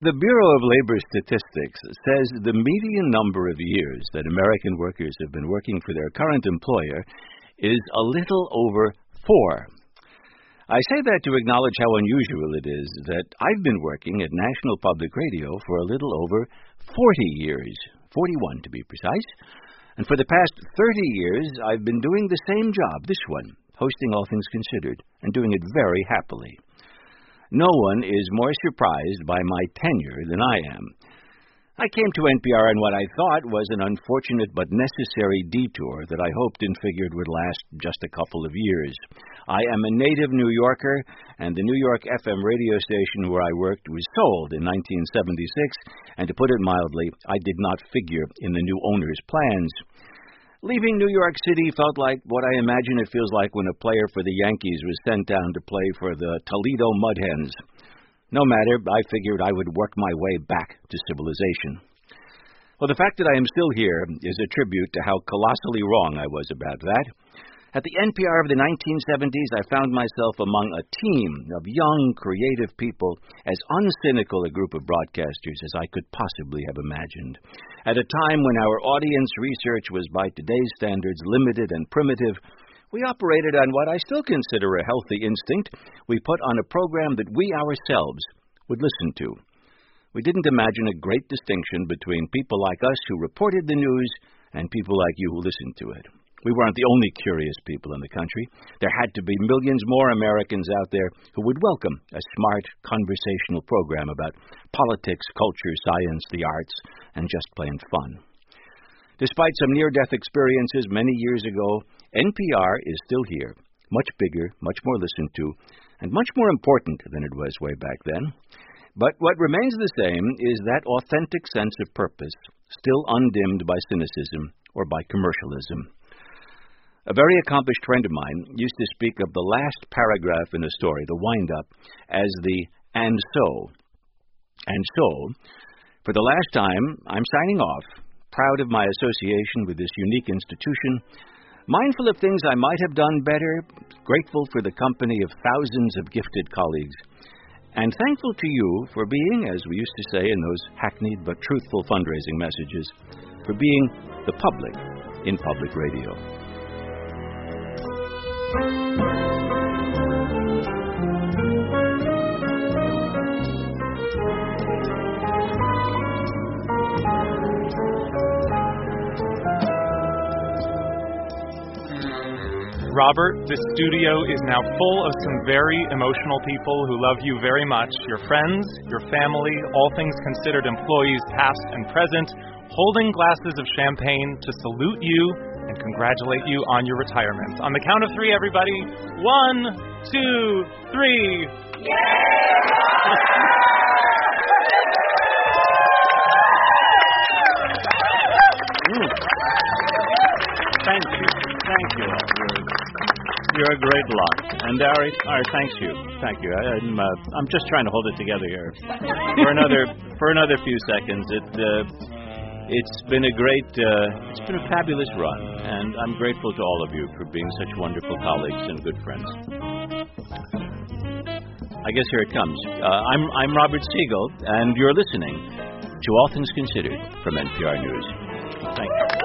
The Bureau of Labor Statistics says the median number of years that American workers have been working for their current employer is a little over 4. I say that to acknowledge how unusual it is that I've been working at National Public Radio for a little over 40 years, 41 to be precise, and for the past 30 years I've been doing the same job, this one, hosting All Things Considered, and doing it very happily. No one is more surprised by my tenure than I am. I came to NPR on what I thought was an unfortunate but necessary detour that I hoped and figured would last just a couple of years. I am a native New Yorker, and the New York FM radio station where I worked was sold in 1976, and to put it mildly, I did not figure in the new owner's plans. Leaving New York City felt like what I imagine it feels like when a player for the Yankees was sent down to play for the Toledo Mudhens. No matter, I figured I would work my way back to civilization. Well, the fact that I am still here is a tribute to how colossally wrong I was about that. At the NPR of the 1970s, I found myself among a team of young, creative people, as uncynical a group of broadcasters as I could possibly have imagined. At a time when our audience research was by today's standards limited and primitive, we operated on what I still consider a healthy instinct. We put on a program that we ourselves would listen to. We didn't imagine a great distinction between people like us who reported the news and people like you who listened to it. We weren't the only curious people in the country. There had to be millions more Americans out there who would welcome a smart, conversational program about politics, culture, science, the arts, and just plain fun. Despite some near-death experiences many years ago, NPR is still here, much bigger, much more listened to, and much more important than it was way back then. But what remains the same is that authentic sense of purpose, still undimmed by cynicism or by commercialism. A very accomplished friend of mine used to speak of the last paragraph in a story, the wind-up, as the "and so." And so, for the last time, I'm signing off, proud of my association with this unique institution, mindful of things I might have done better, grateful for the company of thousands of gifted colleagues, and thankful to you for being, as we used to say in those hackneyed but truthful fundraising messages, for being the public in public radio. Robert, this studio is now full of some very emotional people who love you very much. Your friends, your family, All Things Considered employees, past and present, holding glasses of champagne to salute you and congratulate you on your retirement. On the count of 3, everybody. 1, 2, 3. Yay! Thank you. Thank you. You're a great lot. And Ari, thank you. Thank you. I'm just trying to hold it together here for another few seconds. It's been a fabulous run, and I'm grateful to all of you for being such wonderful colleagues and good friends. I guess here it comes. I'm Robert Siegel, and you're listening to All Things Considered from NPR News. Thank you.